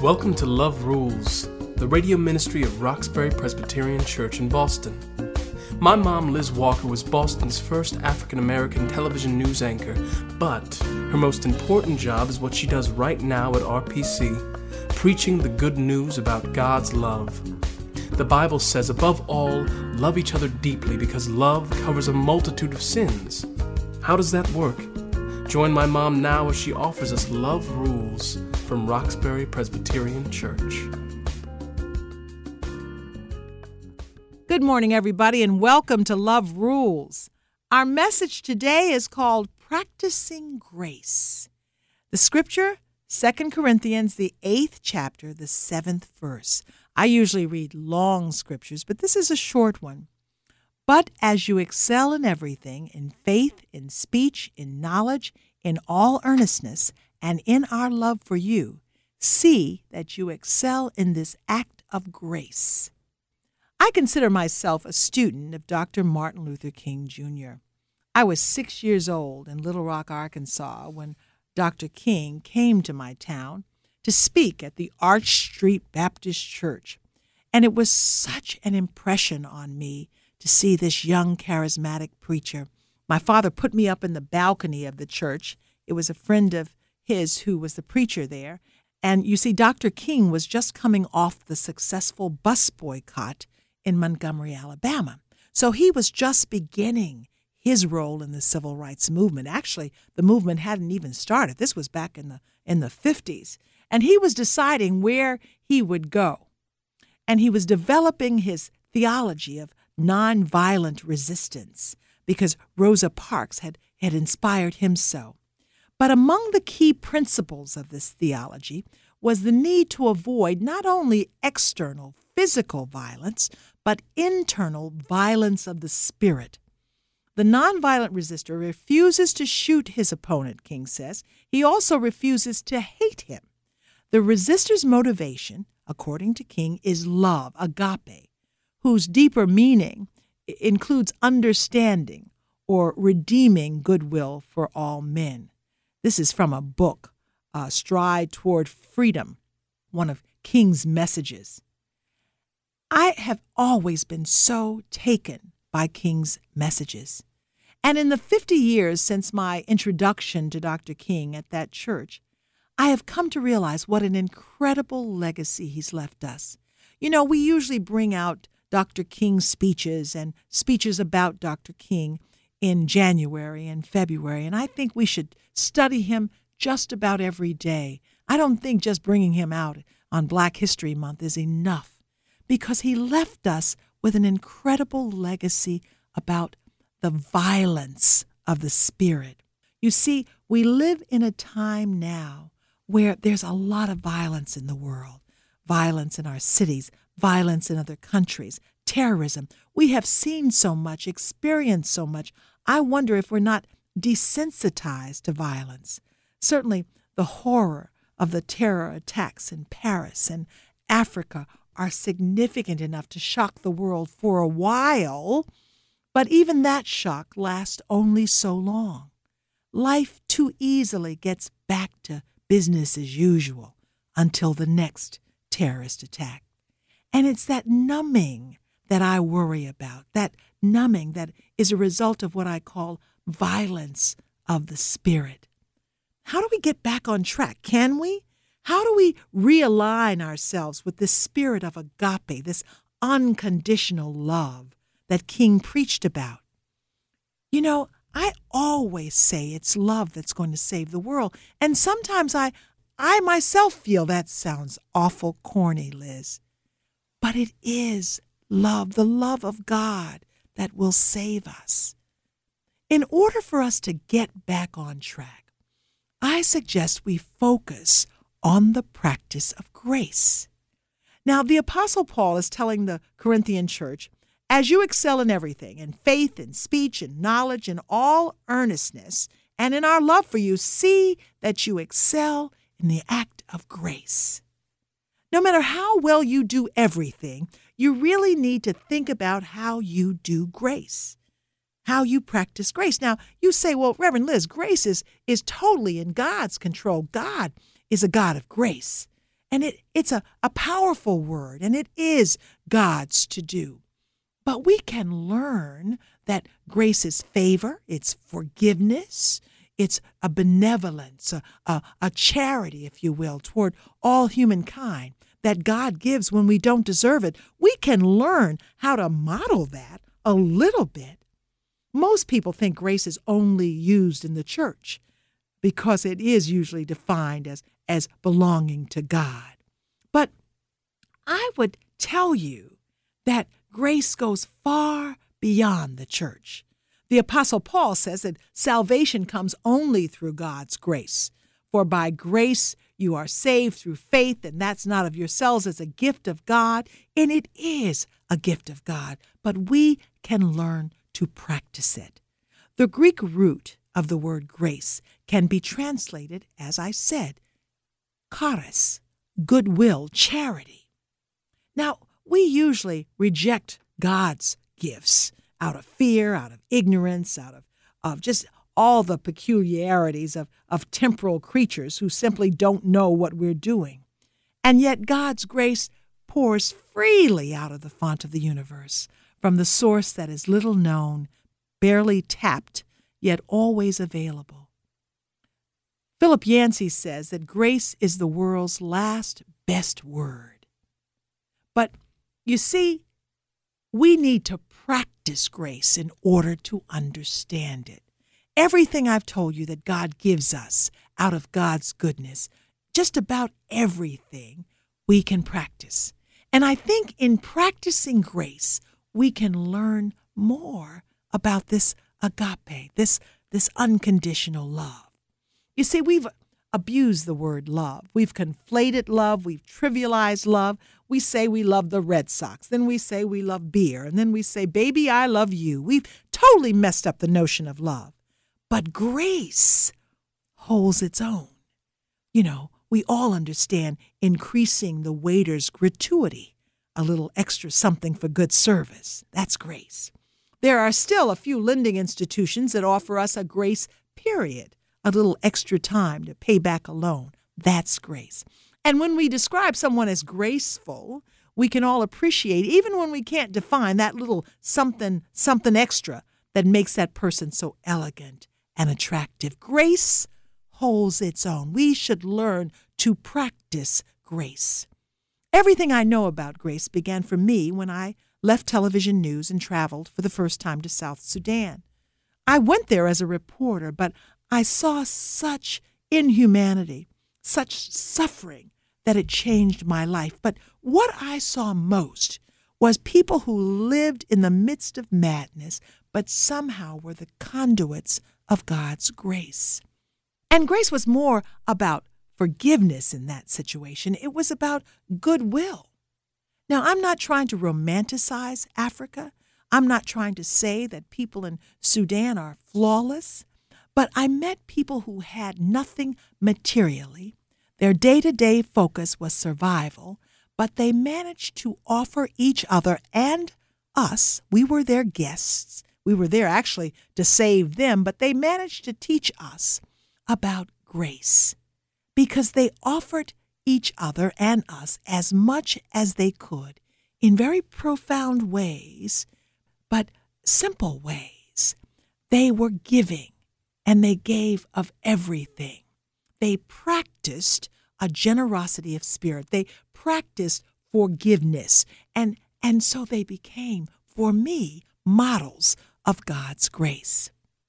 Welcome to Love Rules, the radio ministry of Roxbury Presbyterian Church in Boston. My mom, Liz Walker, was Boston's first African-American television news anchor, but her most important job is what she does right now at RPC, preaching the good news about God's love. The Bible says, above all, love each other deeply because love covers a multitude of sins. How does that work? Join my mom now as she offers us Love Rules from Roxbury Presbyterian Church. Good morning, everybody, and welcome to Love Rules. Our message today is called Practicing Grace. The scripture, 2 Corinthians, the 8th chapter, the 7th verse. I usually read long scriptures, but this is a short one. But as you excel in everything, in faith, in speech, in knowledge, in all earnestness, and in our love for you, see that you excel in this act of grace. I consider myself a student of Dr. Martin Luther King, Jr. I was 6 years old in Little Rock, Arkansas, when Dr. King came to my town to speak at the Arch Street Baptist Church. And it was such an impression on me to see this young, charismatic preacher. My father put me up in the balcony of the church. It was a friend of his who was the preacher there. And you see, Dr. King was just coming off the successful bus boycott in Montgomery, Alabama. So he was just beginning his role in the civil rights movement. Actually, the movement hadn't even started. This was back in the 50s. And he was deciding where he would go. And he was developing his theology of nonviolent resistance because Rosa Parks had inspired him so. But among the key principles of this theology was the need to avoid not only external physical violence, but internal violence of the spirit. The nonviolent resistor refuses to shoot his opponent, King says. He also refuses to hate him. The resistor's motivation, according to King, is love, agape, whose deeper meaning includes understanding or redeeming goodwill for all men. This is from a book, Stride Toward Freedom, one of King's messages. I have always been so taken by King's messages. And in the 50 years since my introduction to Dr. King at that church, I have come to realize what an incredible legacy he's left us. You know, we usually bring out Dr. King's speeches and speeches about Dr. King in January and February, and I think we should study him just about every day. I don't think just bringing him out on Black History Month is enough, because he left us with an incredible legacy about the violence of the spirit. You see, we live in a time now where there's a lot of violence in the world, violence in our cities, violence in other countries, terrorism. We have seen so much, experienced so much. I wonder if we're not desensitized to violence. Certainly, the horror of the terror attacks in Paris and Africa are significant enough to shock the world for a while, but even that shock lasts only so long. Life too easily gets back to business as usual until the next terrorist attack. And it's that numbing that I worry about, that numbing that is a result of what I call violence of the spirit. How do we get back on track? Can we? How do we realign ourselves with this spirit of agape, this unconditional love that King preached about? You know, I always say it's love that's going to save the world. And sometimes I myself feel that sounds awful corny, Liz. But it is love, the love of God, that will save us. In order for us to get back on track, I suggest we focus on the practice of grace. Now, the Apostle Paul is telling the Corinthian church, as you excel in everything, in faith, in speech, in knowledge, in all earnestness, and in our love for you, see that you excel in the act of grace. No matter how well you do everything, you really need to think about how you do grace, how you practice grace. Now, you say, well, Reverend Liz, grace is totally in God's control. God is a God of grace. And it's a powerful word, and it is God's to do. But we can learn that grace is favor, it's forgiveness, it's a benevolence, a charity, if you will, toward all humankind that God gives when we don't deserve it. We can learn how to model that a little bit. Most people think grace is only used in the church because it is usually defined as belonging to God. But I would tell you that grace goes far beyond the church. The Apostle Paul says that salvation comes only through God's grace. For by grace you are saved through faith, and that's not of yourselves, it's a gift of God, and it is a gift of God. But we can learn to practice it. The Greek root of the word grace can be translated, as I said, charis, goodwill, charity. Now, we usually reject God's gifts out of fear, out of ignorance, out of just all the peculiarities of temporal creatures who simply don't know what we're doing. And yet God's grace pours freely out of the font of the universe, from the source that is little known, barely tapped, yet always available. Philip Yancey says that grace is the world's last best word. But you see, we need to practice grace in order to understand it. Everything I've told you that God gives us out of God's goodness, just about everything we can practice. And I think in practicing grace, we can learn more about this agape, this unconditional love. You see, we've abused the word love. We've conflated love. We've trivialized love. We say we love the Red Sox. Then we say we love beer. And then we say, baby, I love you. We've totally messed up the notion of love. But grace holds its own. You know, we all understand increasing the waiter's gratuity, a little extra something for good service. That's grace. There are still a few lending institutions that offer us a grace period, a little extra time to pay back a loan. That's grace. And when we describe someone as graceful, we can all appreciate, even when we can't define, that little something extra that makes that person so elegant and attractive. Grace holds its own. We should learn to practice grace. Everything I know about grace began for me when I left television news and traveled for the first time to South Sudan. I went there as a reporter, but I saw such inhumanity, such suffering, that it changed my life. But what I saw most was people who lived in the midst of madness, but somehow were the conduits of God's grace. And grace was more about forgiveness in that situation. It was about goodwill. Now, I'm not trying to romanticize Africa. I'm not trying to say that people in Sudan are flawless. But I met people who had nothing materially. Their day-to-day focus was survival, but they managed to offer each other and us, we were their guests. We were there actually to save them, but they managed to teach us about grace because they offered each other and us as much as they could in very profound ways, but simple ways. They were giving, and they gave of everything. They practiced a generosity of spirit. They practiced forgiveness, and so they became, for me, models of God's grace.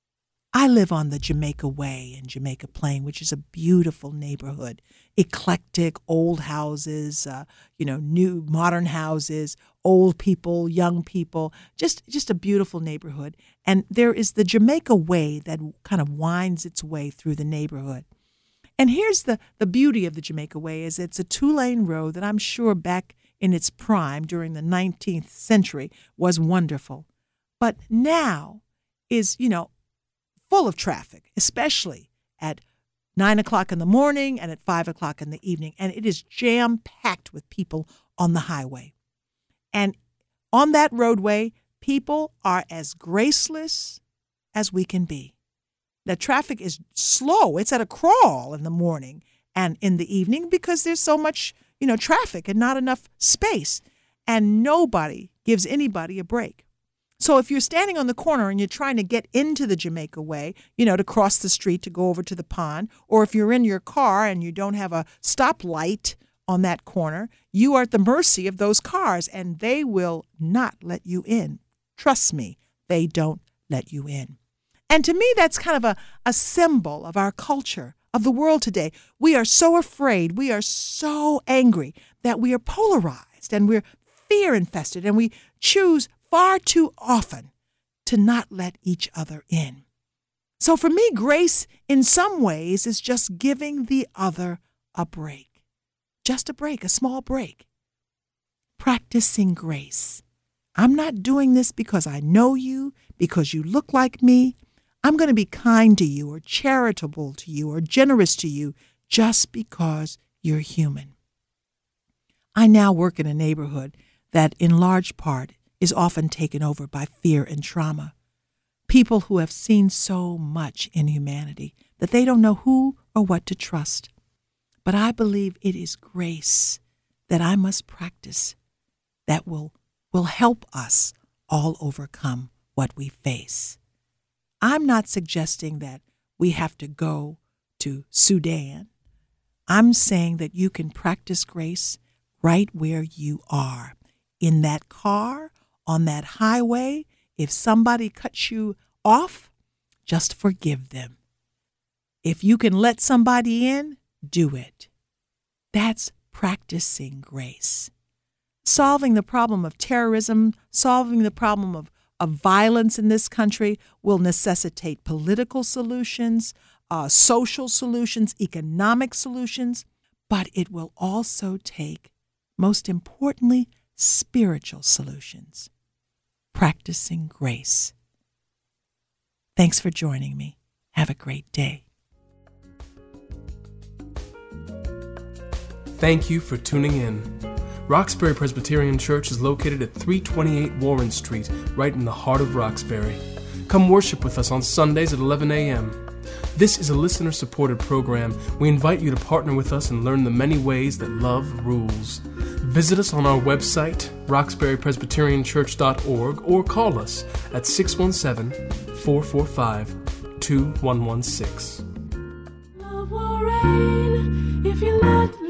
I live on the Jamaica Way in Jamaica Plain, which is a beautiful neighborhood, eclectic, old houses, new modern houses, old people, young people, just a beautiful neighborhood. And there is the Jamaica Way that kind of winds its way through the neighborhood. And here's the beauty of the Jamaica Way is it's a 2-lane road that I'm sure back in its prime during the 19th century was wonderful. But now is, full of traffic, especially at 9 o'clock in the morning and at 5 o'clock in the evening. And it is jam-packed with people on the highway. And on that roadway, people are as graceless as we can be. The traffic is slow. It's at a crawl in the morning and in the evening because there's so much, traffic and not enough space. And nobody gives anybody a break. So if you're standing on the corner and you're trying to get into the Jamaica Way, to cross the street to go over to the pond, or if you're in your car and you don't have a stoplight on that corner, you are at the mercy of those cars, and they will not let you in. Trust me, they don't let you in. And to me, that's kind of a symbol of our culture, of the world today. We are so afraid, we are so angry that we are polarized and we're fear-infested, and we choose far too often to not let each other in. So for me, grace in some ways is just giving the other a break. Just a break, a small break. Practicing grace. I'm not doing this because I know you, because you look like me. I'm going to be kind to you or charitable to you or generous to you just because you're human. I now work in a neighborhood that in large part is often taken over by fear and trauma. People who have seen so much in humanity that they don't know who or what to trust. But I believe it is grace that I must practice that will help us all overcome what we face. I'm not suggesting that we have to go to Sudan. I'm saying that you can practice grace right where you are. In that car, on that highway, if somebody cuts you off, just forgive them. If you can let somebody in, do it. That's practicing grace. Solving the problem of terrorism, solving the problem of violence in this country will necessitate political solutions, social solutions, economic solutions, but it will also take, most importantly, spiritual solutions. Practicing grace. Thanks for joining me. Have a great day. Thank you for tuning in. Roxbury Presbyterian Church is located at 328 Warren Street, right in the heart of Roxbury. Come worship with us on Sundays at 11 a.m. This is a listener-supported program. We invite you to partner with us and learn the many ways that love rules. Visit us on our website, roxburypresbyterianchurch.org, or call us at 617-445-2116. Love will reign if you let